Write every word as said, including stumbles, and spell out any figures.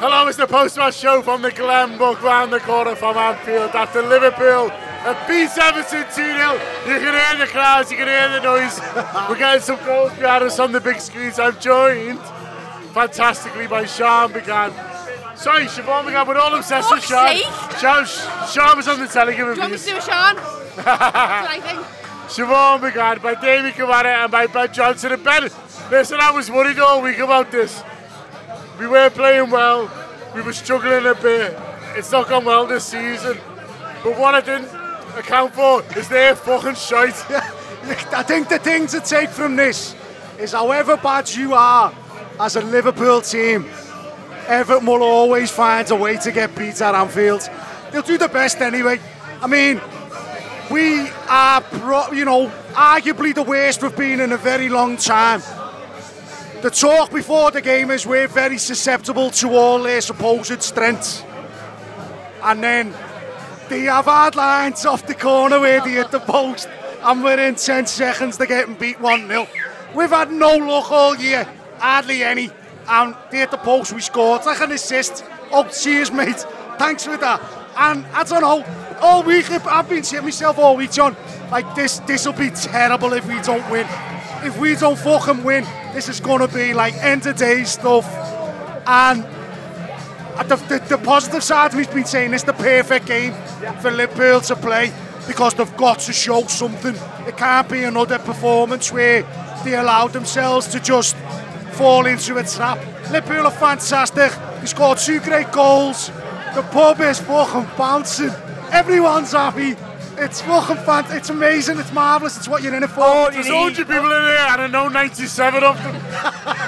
Hello, it's the Postman Show from the Glen Book round the corner from Anfield after Liverpool have beat Everton two nil. You can hear the crowds, you can hear the noise. We're getting some goals behind us on the big screens. I'm joined fantastically by Sean Began. Sorry, Siobhan Began, but all obsessed with Sean. Sean. Sean was on the telly giving me. Do you want me to do a Sean? That's what I think. Siobhan Began by David Kamara and by Ben Johnson. And Ben, listen, I was worried all week about this. We weren't playing well. We were struggling a bit. It's not gone well this season. But what I didn't account for is their fucking shite. I think the thing to take from this is however bad you are as a Liverpool team, Everton will always find a way to get beat at Anfield. They'll do the best anyway. I mean, we are, pro, you know, arguably the worst we've been in a very long time. The talk before the game is we're very susceptible to all their supposed strengths. And then they have hard lines off the corner where they hit the post and we're in ten seconds to getting beat one nil. We've had no luck all year, hardly any. And they hit the post, we scored. It's like an assist. Oh, cheers, mate. Thanks for that. And I don't know, all week, I've been saying myself all week, John, like this, this will be terrible if we don't win. If we don't fucking win, this is going to be like end of day stuff. And the, the, the positive side of me's been saying it's the perfect game for Liverpool to play because they've got to show something. It can't be another performance where they allow themselves to just fall into a trap. Liverpool are fantastic. They scored two great goals. The pub is fucking bouncing. Everyone's happy. It's fucking fun. It's amazing. It's marvellous. It's what you're in it for. Oh, there's one hundred people in here and I know ninety-seven of them.